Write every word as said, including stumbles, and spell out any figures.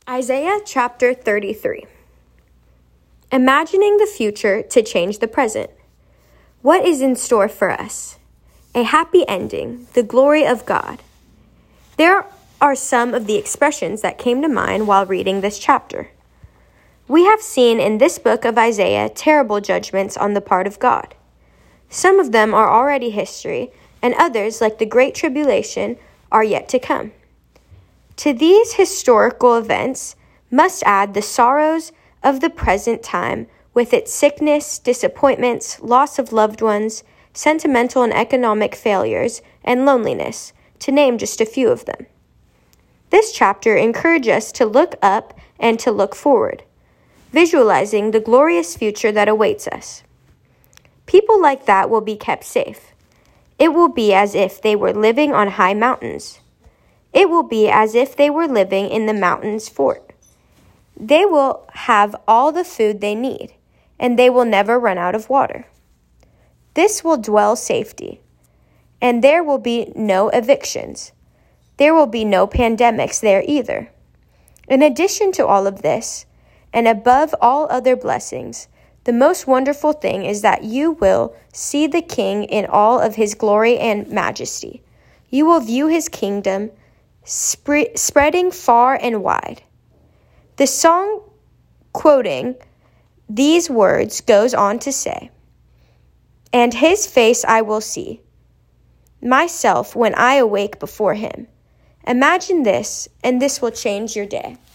Isaiah chapter thirty-three. Imagining the future to change the present. What is in store for us? A happy ending, the glory of God. There are some of the expressions that came to mind while reading this chapter. We have seen in this book of Isaiah terrible judgments on the part of God. Some of them are already history, and others, like the Great Tribulation, are yet to come. To these historical events must add the sorrows of the present time with its sickness, disappointments, loss of loved ones, sentimental and economic failures, and loneliness, to name just a few of them. This chapter encourages us to look up and to look forward, visualizing the glorious future that awaits us. People like that will be kept safe. It will be as if they were living on high mountains. It will be as if they were living in the mountain's fort. They will have all the food they need, and they will never run out of water. This will dwell safety, and there will be no evictions. There will be no pandemics there either. In addition to all of this, and above all other blessings, the most wonderful thing is that you will see the King in all of his glory and majesty. You will view his kingdom Spre- spreading far and wide. The song quoting these words goes on to say, "And his face I will see, myself when I awake before him." Imagine this, and this will change your day.